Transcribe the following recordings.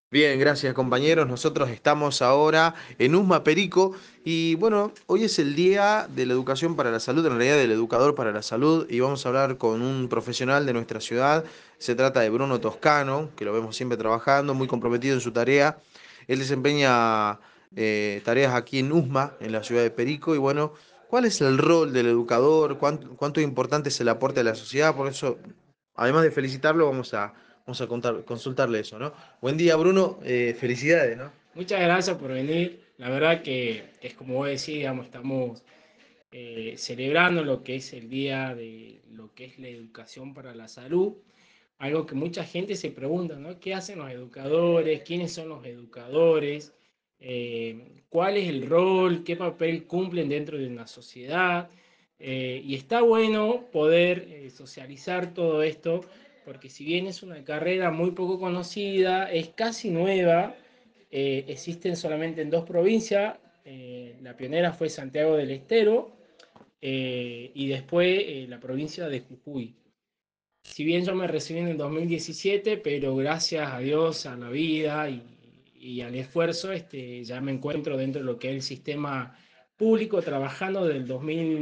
Bien, gracias compañeros. Nosotros estamos ahora en Usma Perico y bueno, hoy es el Día de la Educación para la Salud, en realidad del Educador para la Salud y vamos a hablar con un profesional de nuestra ciudad. Se trata de Bruno Toscano, que lo vemos siempre trabajando, muy comprometido en su tarea. Él desempeña tareas aquí en Usma, en la ciudad de Perico y bueno, ¿cuál es el rol del educador? ¿Cuánto importante es el aporte a la sociedad? Por eso, además de felicitarlo, vamos a consultarle eso, ¿no? Buen día, Bruno. Felicidades, ¿no? Muchas gracias por venir. La verdad que es como vos decís, digamos, estamos celebrando lo que es el día de lo que es la educación para la salud. Algo que mucha gente se pregunta, ¿no? ¿Qué hacen los educadores? ¿Quiénes son los educadores? ¿Cuál es el rol? ¿Qué papel cumplen dentro de una sociedad? Y está bueno poder socializar todo esto, porque si bien es una carrera muy poco conocida, es casi nueva, existen solamente en dos provincias. La pionera fue Santiago del Estero y después la provincia de Jujuy. Si bien yo me recibí en el 2017, pero gracias a Dios, a la vida y al esfuerzo, ya me encuentro dentro de lo que es el sistema público, trabajando desde el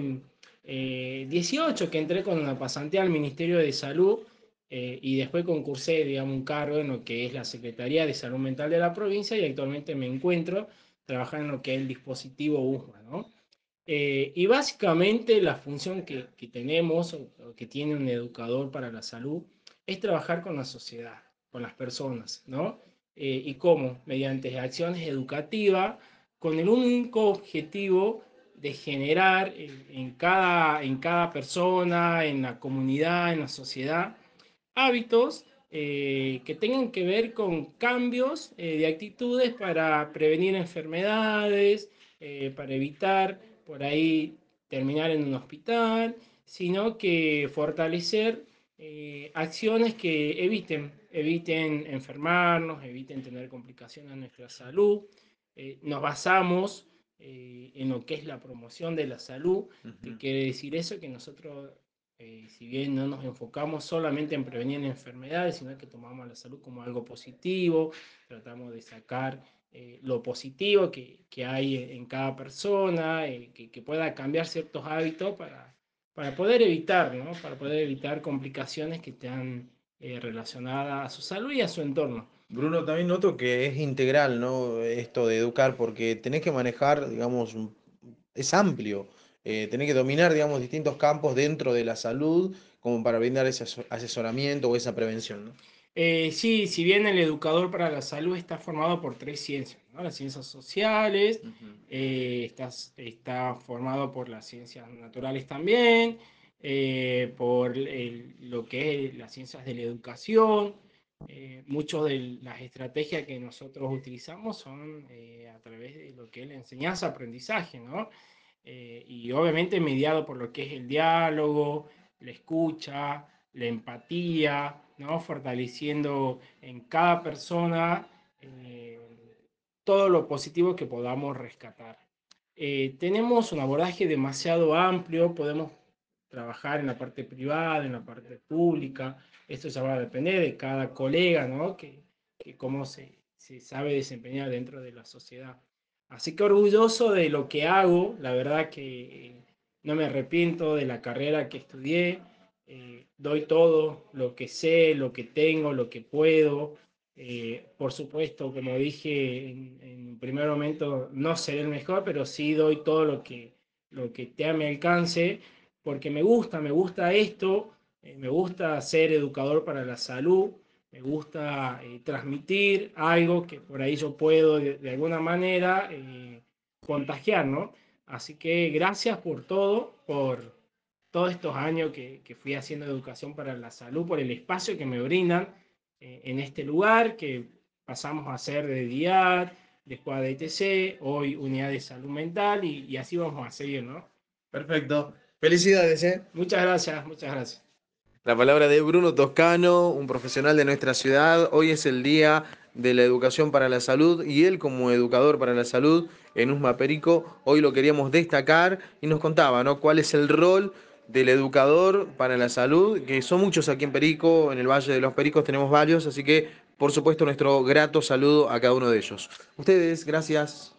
2018, que entré con una pasantía al Ministerio de Salud y después concursé, digamos, un cargo en lo que es la Secretaría de Salud Mental de la provincia y actualmente me encuentro trabajando en lo que es el dispositivo USMA, ¿no? Y básicamente la función que tenemos o que tiene un educador para la salud es trabajar con la sociedad, con las personas, ¿no? ¿Y cómo? Mediante acciones educativas con el único objetivo de generar en cada persona, en la comunidad, en la sociedad, hábitos que tengan que ver con cambios de actitudes para prevenir enfermedades, para evitar por ahí terminar en un hospital, sino que fortalecer acciones que eviten enfermarnos, eviten tener complicaciones en nuestra salud. Nos basamos en lo que es la promoción de la salud, que Ujú. quiere decir eso, que nosotros si bien no nos enfocamos solamente en prevenir enfermedades, sino que tomamos la salud como algo positivo, tratamos de sacar lo positivo que hay en cada persona, que pueda cambiar ciertos hábitos para poder evitar, ¿no? Para poder evitar complicaciones que están relacionadas a su salud y a su entorno. Bruno, también noto que es integral, ¿no? Esto de educar, porque tenés que manejar, digamos, es amplio. Tenés que dominar, digamos, distintos campos dentro de la salud como para brindar ese asesoramiento o esa prevención, ¿no? Sí, si bien el educador para la salud está formado por tres ciencias, ¿no? Las ciencias sociales, Ujú. está formado por las ciencias naturales también, por lo que es las ciencias de la educación. Muchas de las estrategias que nosotros utilizamos son a través de lo que es la enseñanza-aprendizaje, ¿no? Y obviamente mediado por lo que es el diálogo, la escucha, la empatía, ¿no? Fortaleciendo en cada persona eh, todo lo positivo que podamos rescatar. Tenemos un abordaje demasiado amplio, podemos trabajar en la parte privada, en la parte pública, esto ya va a depender de cada colega, ¿no? Que cómo se sabe desempeñar dentro de la sociedad. Así que orgulloso de lo que hago, la verdad que no me arrepiento de la carrera que estudié, doy todo lo que sé, lo que tengo, lo que puedo. Por supuesto, como dije en un primer momento, no seré el mejor, pero sí doy todo lo que esté a mi alcance, porque me gusta esto, me gusta ser educador para la salud, me gusta transmitir algo que por ahí yo puedo de alguna manera contagiar, ¿no? Así que gracias por todo, por todos estos años que fui haciendo educación para la salud, por el espacio que me brindan en este lugar, que pasamos a ser de DIAD, después de ITC, hoy unidad de salud mental y así vamos a seguir, ¿no? Perfecto. Felicidades, ¿eh? Muchas gracias, muchas gracias. La palabra de Bruno Toscano, un profesional de nuestra ciudad. Hoy es el Día de la Educación para la Salud y él como educador para la salud en Usma Perico, hoy lo queríamos destacar y nos contaba, ¿no? ¿Cuál es el rol del educador para la salud? Que son muchos aquí en Perico, en el Valle de los Pericos tenemos varios, así que por supuesto, nuestro grato saludo a cada uno de ellos. Ustedes, gracias.